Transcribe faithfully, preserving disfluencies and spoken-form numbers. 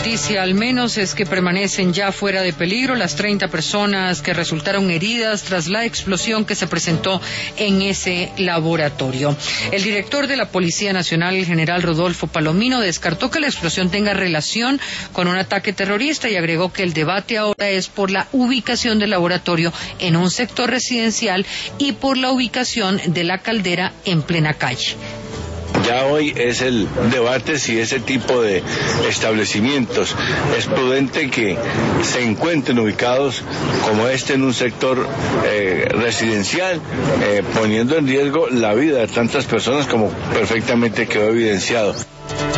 noticia al menos es que permanecen ya fuera de peligro las treinta personas que resultaron heridas tras la explosión que se presentó en ese laboratorio. El director de la Policía Nacional, el general Rodolfo Palomino, descartó que la explosión tenga relación con un ataque terrorista y agregó que el debate ahora es por la ubicación del laboratorio en un sector residencial y por la ubicación de la caldera en plena calle. Ya hoy es el debate si ese tipo de establecimientos es prudente que se encuentren ubicados como este en un sector eh, residencial, eh, poniendo en riesgo la vida de tantas personas como perfectamente quedó evidenciado.